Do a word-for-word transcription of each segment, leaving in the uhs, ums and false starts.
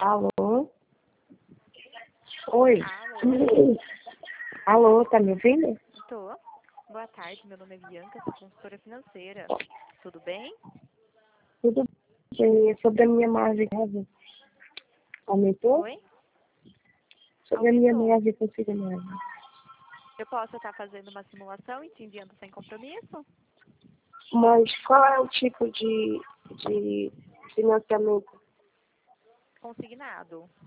Alô? Oi. Alô? Alô, tá me ouvindo? Tô. Boa tarde, meu nome é Bianca, sou consultora financeira. Tudo bem? Tudo bem? É sobre a minha margem de casa. Aumentou? Oi? Sobre a minha Aumentou. margem consignada. Eu posso estar fazendo uma simulação e te enviando sem compromisso? Mas qual é o tipo de, de financiamento Consignado.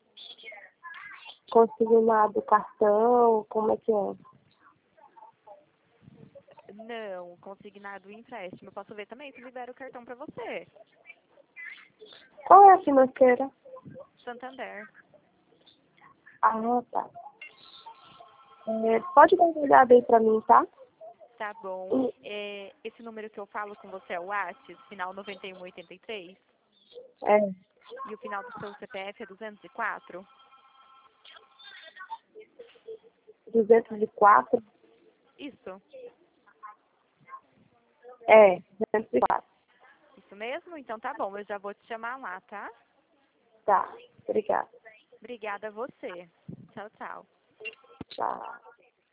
consignado? Cartão? Como é que é? Não, consignado e empréstimo. Eu posso ver também se libera o cartão para você. Qual é a financeira? Santander. Ah, tá. É, pode dar uma olhada aí pra mim, tá? Tá bom. É, esse número que eu falo com você é o WhatsApp, final noventa e um oitenta e três? É, E o final do seu C P F é duzentos e quatro? duzentos e quatro? Isso. É, duzentos e quatro. Isso mesmo? Então tá bom, eu já vou te chamar lá, tá? Tá, obrigada. Obrigada a você. Tchau, tchau. Tchau.